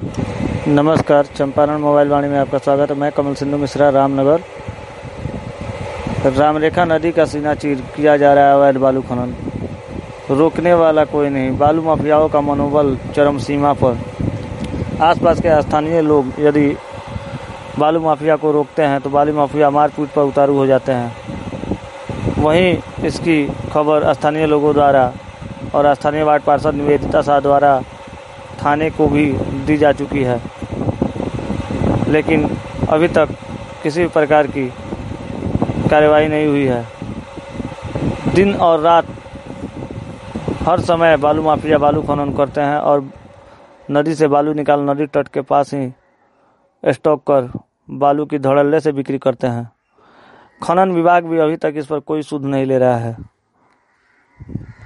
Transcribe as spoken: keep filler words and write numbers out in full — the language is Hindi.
नमस्कार, चंपारण मोबाइल वाणी में आपका स्वागत है। मैं कमल सिंधु मिश्रा, रामनगर। रामरेखा नदी का सीना चीर किया जा रहा है अवैध बालू खनन। रोकने वाला कोई नहीं। बालू माफियाओं का मनोबल चरम सीमा पर। आसपास के स्थानीय लोग यदि बालू माफिया को रोकते हैं तो बालू माफिया मारपीट पर उतारू हो जाते हैं। वहीं इसकी खबर स्थानीय लोगों द्वारा और स्थानीय वार्ड पार्षद निवेदिता शाह द्वारा थाने को भी दी जा चुकी है, लेकिन अभी तक किसी भी प्रकार की कार्रवाई नहीं हुई है। दिन और रात हर समय बालू माफिया बालू खनन करते हैं और नदी से बालू निकाल नदी तट के पास ही स्टॉक कर बालू की धड़ल्ले से बिक्री करते हैं। खनन विभाग भी अभी तक इस पर कोई सुध नहीं ले रहा है।